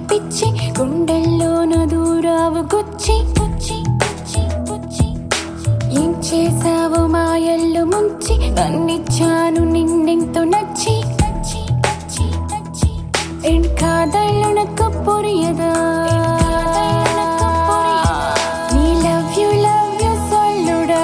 పిచ్చి గుండెల్లోన దూరావు గుచ్చి ఏం చేసావు మాయల్లో ముంచి నన్నిచ్చాను నిన్నెంతో నచ్చి కాదళ్ళునకు పొరియదా నీ లవ్ యు సొల్లుడా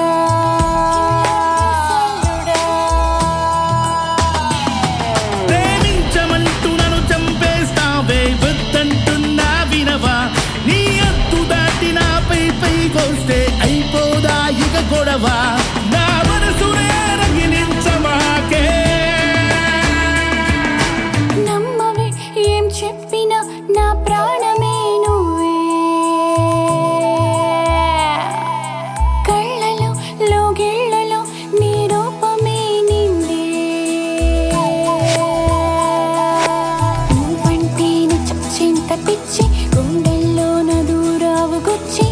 ప్రేమించమంటూ నన్ను చంపేస్తావే వద్దంటున్నా వినవా నీ అద్దు దాటి నాపై పైకొస్తే అయిపోదా ఇక గొడవ నా మనసునే రగిలించమాకే నమ్మవే ఏం చెప్పినా నా ప్రాణమే నువ్వే కళ్ళలో లోగిళ్ళలో నీ రూపమే నిందే నువ్వంటేనే చచ్చేంత పిచ్చి గుండెల్లోన దూరావు గుచ్చి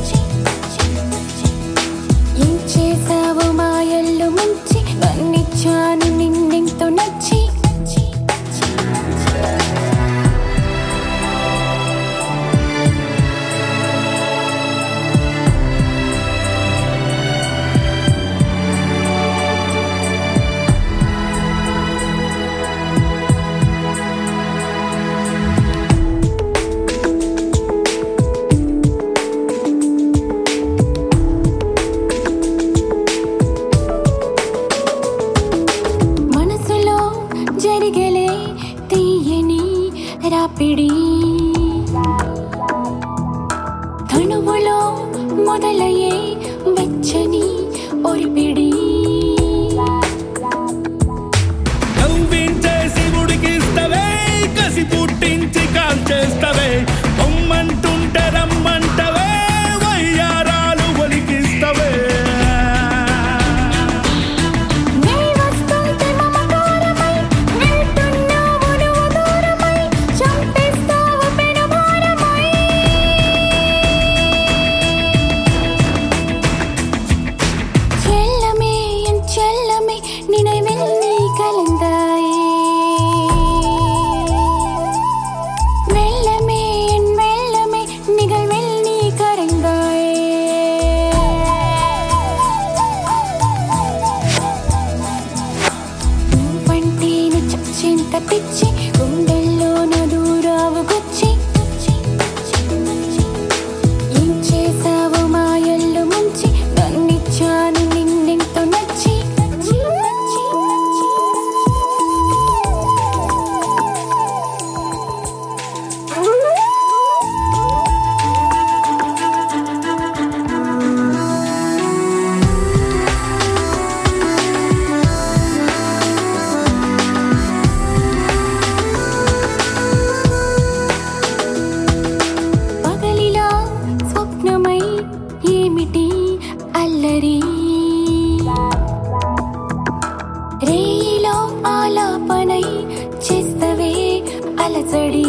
ఏం చేసావు మాయల్లో ముంచి నన్నిచ్చాను నిన్నెంతో నచ్చి మనసులో జరిగలే తీయని రాపిడి తనువులో మొదలయ్యే వెచ్చని ఒరిపిడి కవ్వించేసి ఉడికిస్తవే కసి పుట్టించి కాల్చేస్తవే పొమ్మంటుంటే రమ్మంటవే వయ్యారాలు ఒలికిస్తవే నీ వస్తుంటే మమకారమై వెళ్తున్నావు నువ్వు దూరమై చంపేస్తావు పెనుభారమై చెల్లమే ఎన్ చెల్లమే నిனைவில் நீ கலந்தாயே வெள்ளமே என் வெள்ளமே நிகழ்வில் நீ கரைந்தாயே నువ్వంటేనే చచ్చేంత పిచ్చి గుండెల్లోన దూరావు గుచ్చి ఏం చేసావు మాయల్లో ముంచి నన్నిచ్చాను నిన్నెంతో నచ్చి పగలిలా స్వప్నమై ఏమిటి అల్లరి రేయిలో ఆలాపనై చేస్తవే అలజడి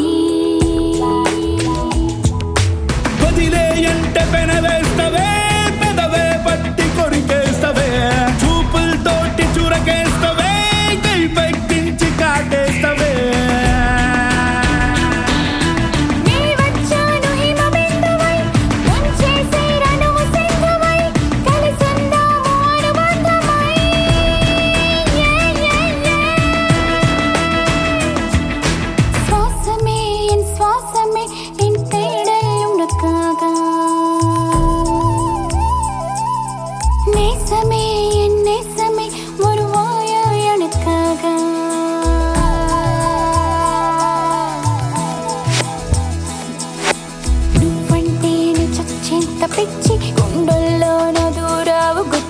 వదిలేయంటే పెనవేస్తవే పెదవే పట్టి కొరికేస్తవే చూపులతోటి చురకేస్తవే కై పెక్కించి కాటేస్తవే నీ వచ్చాను హిమబిందువై ముంచేసే రణము సింధువై కలిసుందాము అనుబంధమై శ్వాసమే ఎన్ శ్వాసమే என் தேடல் உனக்காக நேசமே என் நேசமே வருவாயா எனக்காக నువ్వంటేనే చచ్చేంత పిచ్చి గుండెల్లోన దూరావు